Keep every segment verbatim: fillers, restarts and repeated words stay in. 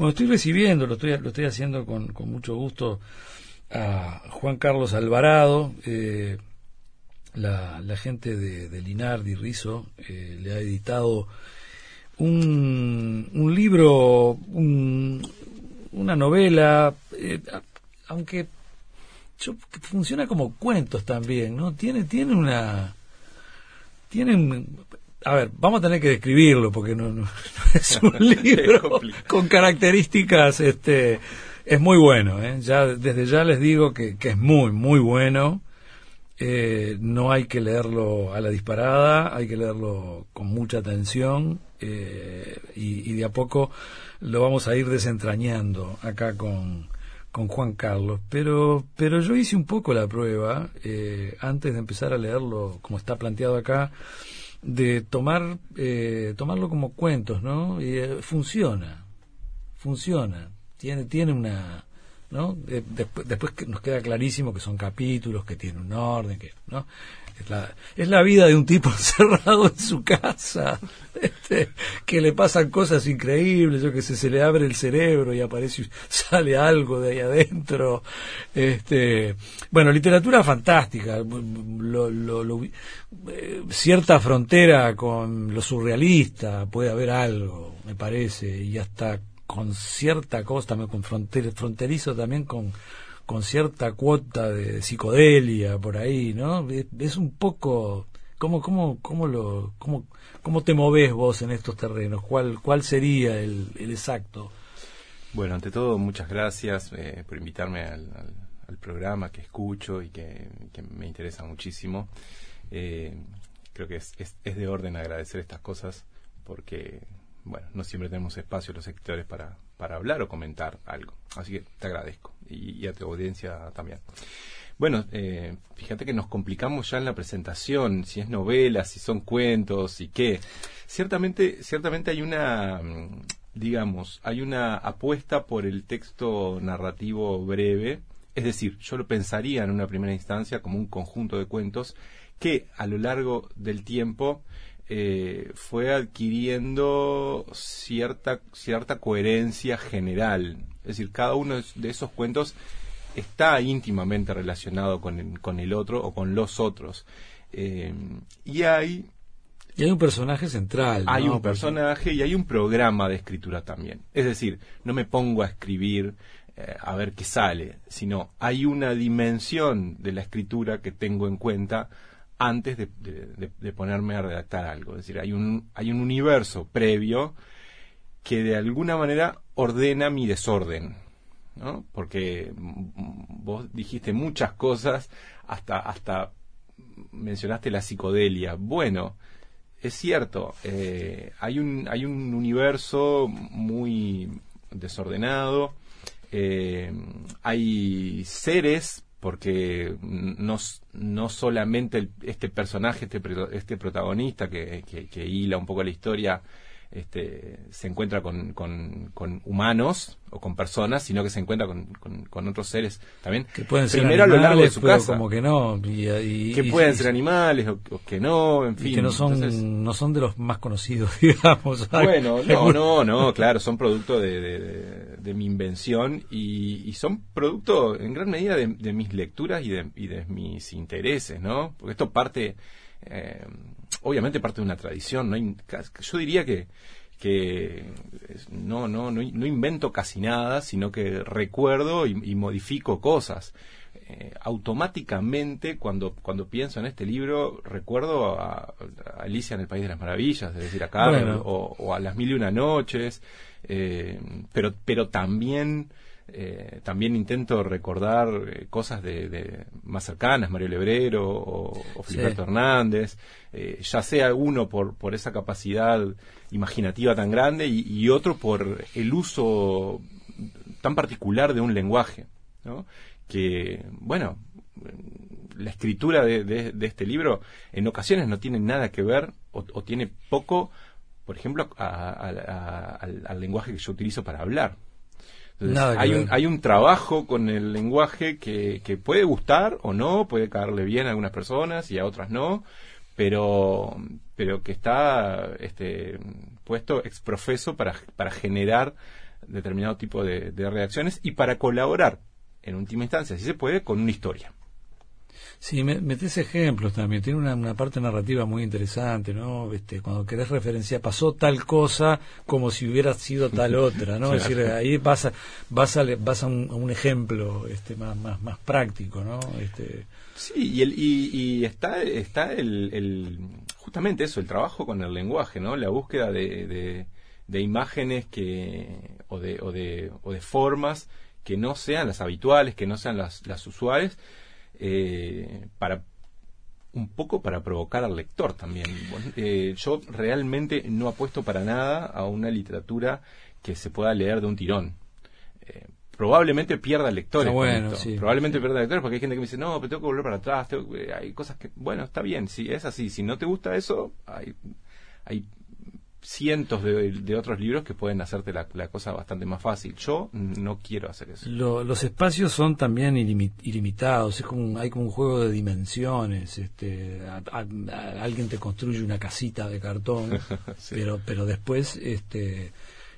Bueno, estoy recibiendo, lo estoy, lo estoy haciendo con, con mucho gusto a Juan Carlos Alvarado, eh, la, la gente de, de Linardi Rizzo eh, le ha editado un, un libro, un, una novela, eh, aunque yo, funciona como cuentos también, ¿no? Tiene, tiene una, tiene un, a ver, vamos a tener que describirlo porque no, no, no es un libro con características, este, es muy bueno, ¿eh? Ya desde ya les digo que, que es muy, muy bueno. Eh, no hay que leerlo a la disparada, hay que leerlo con mucha atención eh, y, y de a poco lo vamos a ir desentrañando acá con, con Juan Carlos. Pero, pero yo hice un poco la prueba eh, antes de empezar a leerlo, como está planteado acá, de tomar eh, tomarlo como cuentos, ¿no? Y eh, funciona, funciona, tiene tiene una, ¿no? De, de, después que nos queda clarísimo que son capítulos, que tiene un orden, que, ¿no? Es la, es la vida de un tipo encerrado en su casa, este, que le pasan cosas increíbles, yo que sé, se le abre el cerebro y aparece, sale algo de ahí adentro, este, bueno, literatura fantástica, lo, lo, lo, eh, cierta frontera con lo surrealista, puede haber algo, me parece, y hasta con cierta cosa, también con fronter, fronterizo también con con cierta cuota de psicodelia por ahí, ¿no? Es un poco, ¿cómo cómo cómo lo cómo cómo te movés vos en estos terrenos? ¿Cuál cuál sería el, el exacto? Bueno, ante todo, muchas gracias eh, por invitarme al, al, al programa que escucho y que, que me interesa muchísimo. Eh, creo que es, es, es de orden agradecer estas cosas porque, bueno, no siempre tenemos espacio los escritores para, para hablar o comentar algo. Así que te agradezco. Y, y a tu audiencia también. Bueno, eh, fíjate que nos complicamos ya en la presentación, si es novela, si son cuentos y qué. Ciertamente, ciertamente hay una, digamos, hay una apuesta por el texto narrativo breve. Es decir, yo lo pensaría en una primera instancia como un conjunto de cuentos que a lo largo del tiempo Eh, fue adquiriendo cierta cierta coherencia general. Es decir, cada uno de esos cuentos está íntimamente relacionado con el, con el otro o con los otros. Eh, y hay... Y hay un personaje central, Hay ¿no? un personaje y hay un programa de escritura también. Es decir, no me pongo a escribir eh, a ver qué sale, sino hay una dimensión de la escritura que tengo en cuenta antes de, de, de ponerme a redactar algo. Es decir, hay un, hay un universo previo que de alguna manera ordena mi desorden, ¿no? Porque vos dijiste muchas cosas, hasta, hasta mencionaste la psicodelia. Bueno, es cierto, eh, hay un, hay un universo muy desordenado, eh, hay seres, porque no, no solamente el, este personaje, este, este protagonista que, que, que hila un poco la historia, este, se encuentra con, con, con humanos o con personas, sino que se encuentra con, con, con otros seres también. Que pueden ser primero animales, a lo largo de su pero casa. como que no. Y, y, que y, pueden y, ser animales o, o que no, en fin. Y que no son, Entonces, no son de los más conocidos, digamos. Bueno, no, no, no, claro, son producto de, de, de, de mi invención y, y son producto en gran medida de, de mis lecturas y de, y de mis intereses, ¿no? Porque esto parte, eh, obviamente parte de una tradición, ¿no? Yo diría que que no, no, no, no invento casi nada, sino que recuerdo y, y modifico cosas. Eh, automáticamente cuando cuando pienso en este libro recuerdo a, a Alicia en el País de las Maravillas, es decir, a Carmen, bueno. o, o a Las Mil y Una Noches, eh, pero pero también eh, también intento recordar eh, cosas de, de más cercanas, Mario Lebrero o, o Filiberto sí. Hernández, eh, ya sea uno por por esa capacidad imaginativa tan grande y, y otro por el uso tan particular de un lenguaje, ¿no? Que, bueno, la escritura de, de, de este libro en ocasiones no tiene nada que ver o, o tiene poco, por ejemplo, a, a, a, al, al lenguaje que yo utilizo para hablar. Entonces, nada que hay, ver. un, hay un trabajo con el lenguaje que, que puede gustar o no, puede caerle bien a algunas personas y a otras no, pero, pero que está este, puesto ex profeso para, para generar determinado tipo de, de reacciones y para colaborar, en última instancia, si se puede, con una historia. Sí, me, metés ejemplos también. Tiene una, una parte narrativa muy interesante, ¿no? Este, cuando querés referenciar, pasó tal cosa como si hubiera sido tal otra, ¿no? Claro. Es decir, ahí vas a, vas a, vas a, un, a un ejemplo este, más, más, más práctico, ¿no? Este... Sí, y, el, y, y está, está el, el, justamente eso, el trabajo con el lenguaje, ¿no? La búsqueda de, de, de imágenes que, o de, o de, o de formas que no sean las habituales, que no sean las, las usuales. Eh, para un poco para provocar al lector también. Eh, yo realmente no apuesto para nada a una literatura que se pueda leer de un tirón. Eh, probablemente pierda lectores. Ah, bueno, sí, probablemente sí. pierda lectores porque hay gente que me dice, no, pero tengo que volver para atrás. Tengo, eh, hay cosas que, bueno, está bien, si es así. Si no te gusta eso, hay, hay cientos de, de otros libros que pueden hacerte la, la cosa bastante más fácil. Yo no quiero hacer eso. Lo, los espacios son también ilimi- ilimitados, es como un, hay como un juego de dimensiones. Este, a, a, a, alguien te construye una casita de cartón, sí. pero pero después este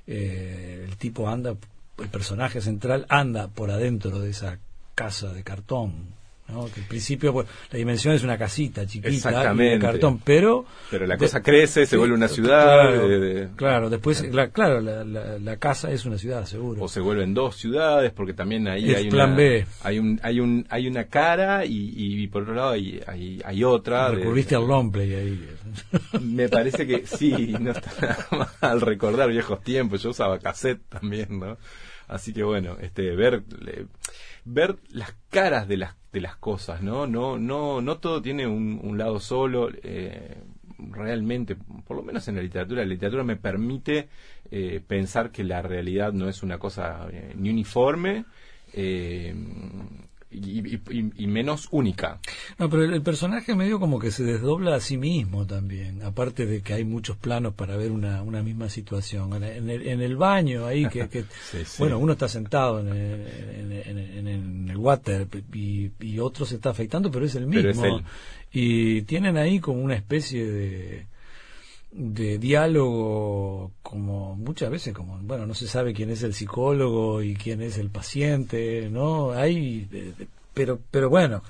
eh, el tipo anda, el personaje central anda por adentro de esa casa de cartón. ¿No? Que al principio pues, la dimensión es una casita chiquita y de cartón, pero pero la de, cosa crece, se vuelve una ciudad. Claro, de, de, claro después la, claro la, la, la casa es una ciudad, seguro. O se vuelven dos ciudades, porque también ahí es hay plan una B. hay un hay un hay una cara y, y, y por otro lado hay hay, hay otra. Recurriste al longplay ahí. Me parece que sí, no está nada mal recordar viejos tiempos. Yo usaba cassette también, ¿no? Así que bueno, este ver le, ver las caras de las de las cosas, ¿no? No no no todo tiene un, un lado solo. Eh, realmente, por lo menos en la literatura, la literatura me permite eh, pensar que la realidad no es una cosa eh, ni uniforme eh, y, y, y menos única. No, pero el, el personaje medio como que se desdobla a sí mismo también, aparte de que hay muchos planos para ver una, una misma situación. En el, en el baño ahí, que, que sí, sí. bueno, uno está sentado en el, en, en, en, en el water y, y otro se está afeitando, pero es el mismo. Es él. Y tienen ahí como una especie de de diálogo, como muchas veces como bueno, no se sabe quién es el psicólogo y quién es el paciente, no hay de, de, pero pero bueno,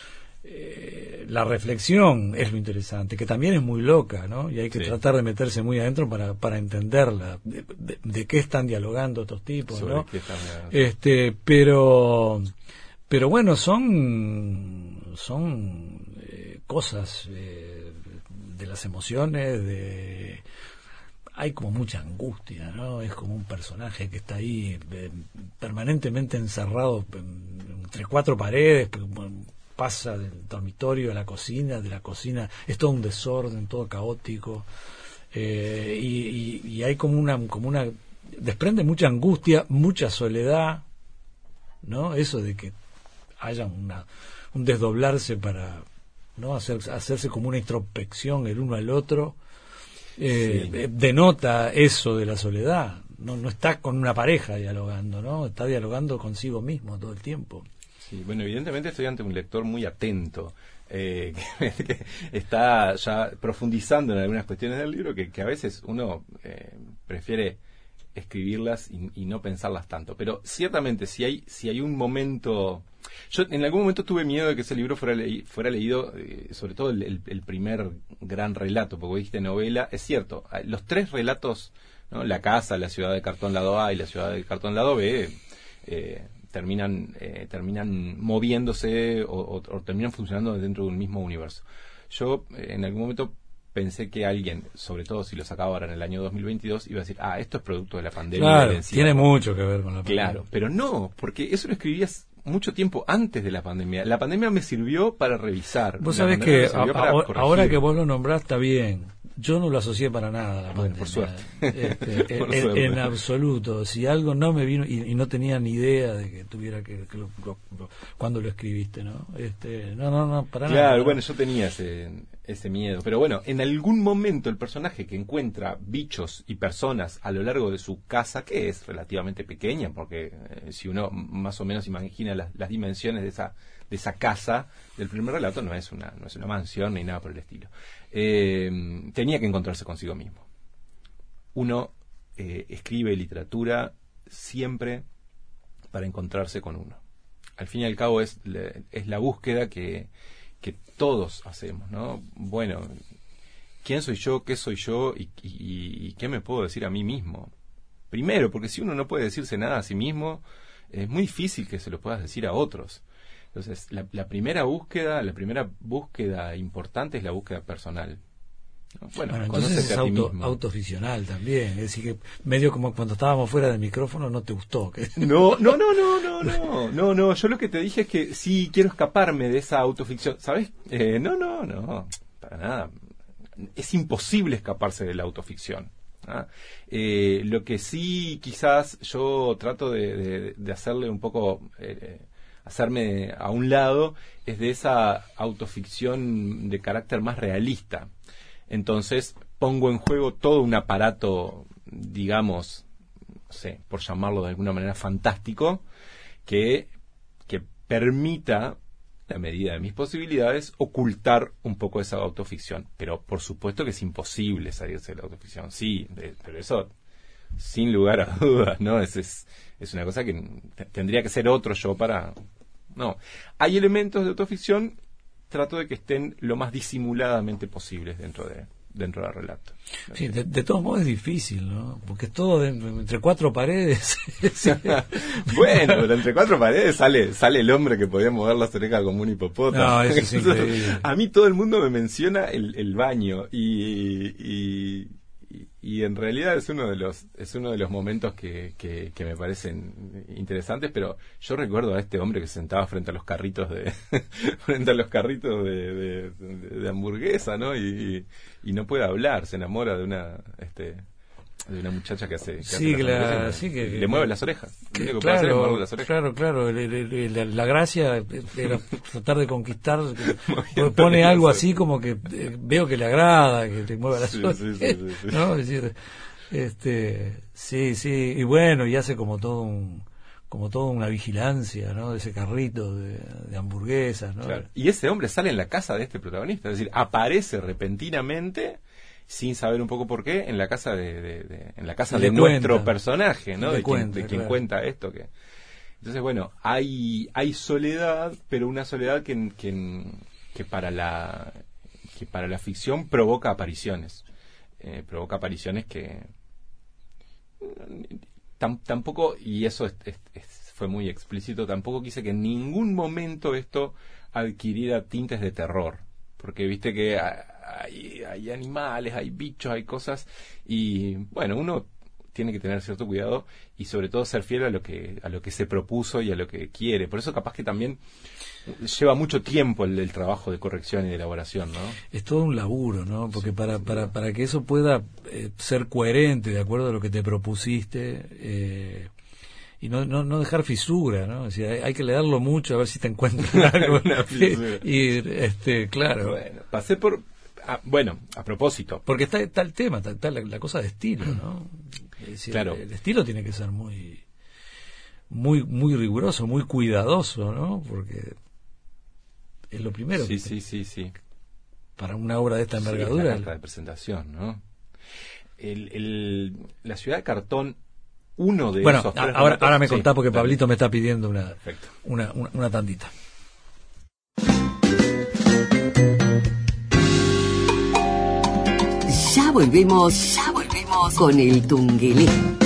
eh, la reflexión es lo interesante, que también es muy loca, ¿no? Y hay que sí. tratar de meterse muy adentro para para entenderla, de, de, de qué están dialogando estos tipos, Sobre ¿no? Qué están este pero pero bueno, son son eh, cosas eh, de las emociones, de hay como mucha angustia, ¿no? Es como un personaje que está ahí eh, permanentemente encerrado entre cuatro paredes, pasa del dormitorio a la cocina, de la cocina es todo un desorden, todo caótico, eh, y, y, y hay como una como una desprende mucha angustia, mucha soledad, ¿no? Eso de que haya una un desdoblarse para no hacer, hacerse como una introspección el uno al otro, eh, sí. denota eso de la soledad. No, no está con una pareja dialogando, ¿no? Está dialogando consigo mismo todo el tiempo. Sí, bueno, evidentemente estoy ante un lector muy atento, eh, que, que está ya profundizando en algunas cuestiones del libro que, que a veces uno eh, prefiere escribirlas y, y no pensarlas tanto. Pero ciertamente si hay si hay un momento... Yo en algún momento tuve miedo de que ese libro fuera, le, fuera leído, eh, sobre todo el, el, el primer gran relato, porque dijiste novela. Es cierto, los tres relatos, ¿no? La casa, la ciudad de cartón lado A y la ciudad de cartón lado B, eh, terminan eh, terminan moviéndose o, o, o terminan funcionando dentro de un mismo universo. Yo eh, en algún momento pensé que alguien, sobre todo si lo sacaba ahora en el año dos mil veintidós, iba a decir, ah, esto es producto de la pandemia. Claro, tiene mucho que ver con la pandemia. Claro, pero no, porque eso lo escribías mucho tiempo antes de la pandemia. La pandemia me sirvió para revisar. Vos sabés que a, a, ahora que vos lo nombrás está bien. Yo no lo asocié para nada a la bueno, pandemia. Por suerte. Este, por en, suerte. en absoluto. Si algo no me vino, y, y no tenía ni idea de que tuviera que... que lo, lo, lo, cuando lo escribiste, ¿no? Este, no, no, no, para claro, nada. Claro, no. bueno, yo tenía ese, ese miedo. Pero bueno, en algún momento el personaje que encuentra bichos y personas a lo largo de su casa, que es relativamente pequeña, porque eh, si uno más o menos imagina las, las dimensiones de esa de esa casa del primer relato, no es una no es una mansión ni nada por el estilo. Eh, tenía que encontrarse consigo mismo. Uno eh, escribe literatura siempre para encontrarse con uno. Al fin y al cabo es, es la búsqueda que, que todos hacemos, ¿no? Bueno, ¿quién soy yo? ¿Qué soy yo? ¿Y, y, y qué me puedo decir a mí mismo? Primero, porque si uno no puede decirse nada a sí mismo, es muy difícil que se lo puedas decir a otros. Entonces, la, la primera búsqueda, la primera búsqueda importante es la búsqueda personal. Bueno, bueno, entonces es auto, autoficcional también, es decir que medio como cuando estábamos fuera del micrófono no te gustó. No, no, no, no, no, no, no, no, yo lo que te dije es que sí quiero escaparme de esa autoficción, ¿sabes? Eh, no, no, no, para nada, es imposible escaparse de la autoficción. ¿Ah? Eh, lo que sí quizás yo trato de, de, de hacerle un poco, eh, hacerme a un lado, es de esa autoficción de carácter más realista. Entonces pongo en juego todo un aparato, digamos, no sé, por llamarlo de alguna manera fantástico, que, que permita, a medida de mis posibilidades, ocultar un poco esa autoficción. Pero por supuesto que es imposible salirse de la autoficción, sí, de, pero eso sin lugar a dudas, ¿no? Es, es, es una cosa que t- tendría que ser otro yo para... No, hay elementos de autoficción, trato de que estén lo más disimuladamente posibles dentro de dentro del relato. Sí, de, de todos modos es difícil, ¿no? Porque es todo dentro, entre cuatro paredes. Bueno, pero entre cuatro paredes sale sale el hombre que podía mover las orejas como un hipopótamo. No, eso es increíble. A mí todo el mundo me menciona el, el baño y, y y en realidad es uno de los es uno de los momentos que, que, que me parecen interesantes, pero yo recuerdo a este hombre que se sentaba frente a los carritos de frente a los carritos de, de, de, de hamburguesa, ¿no? Y, y, y no puede hablar, se enamora de una este de una muchacha que hace, que sí, hace la, y, sí que, y le mueve las orejas. Que, que claro, hacer es moverle las orejas. claro, claro. El, el, el, la, la gracia era tratar de conquistar. Que pone algo así como que eh, veo que le agrada, que le mueva las sí, orejas. Sí, sí, sí, sí. ¿No? Es decir, este, sí, sí. Y bueno, y hace como todo un como toda una vigilancia, ¿no? De ese carrito de, de hamburguesas, ¿no? Claro. Y ese hombre sale en la casa de este protagonista, es decir, aparece repentinamente, sin saber un poco por qué, en la casa de, de, de en la casa de cuenta, nuestro personaje, ¿no? De cuenta, quien, de quien claro. cuenta esto. Que entonces, bueno, hay hay soledad, pero una soledad que, que, que para la que para la ficción provoca apariciones, eh, provoca apariciones que tam, tampoco, y eso es, es, es, fue muy explícito, tampoco quise que en ningún momento esto adquiriera tintes de terror, porque viste que hay, hay animales, hay bichos, hay cosas, y bueno, uno tiene que tener cierto cuidado y sobre todo ser fiel a lo que a lo que se propuso y a lo que quiere. Por eso capaz que también lleva mucho tiempo el, el trabajo de corrección y de elaboración, ¿no? Es todo un laburo, ¿no? Porque sí, para, sí, para, sí. para que eso pueda eh, ser coherente de acuerdo a lo que te propusiste, eh, y no, no, no dejar fisura, ¿no? Es decir, hay, hay que leerlo mucho a ver si te encuentras algo. y, este, claro. Bueno, pasé por... Ah, bueno, a propósito. Porque está, está el tema, está, está la, la cosa de estilo, ¿no? Es decir, claro. El, el estilo tiene que ser muy, muy, muy riguroso, muy cuidadoso, ¿no? Porque es lo primero. Sí, que sí, te, sí, sí. Para una obra de esta envergadura. Sí, la carta de presentación, ¿no? El, el, la ciudad de cartón, uno de bueno, esos tres ahora, relatos, ahora me sí, contá porque dale. Pablito me está pidiendo una, una, una, una tandita. Ya volvemos, ya volvemos con el Tungelé.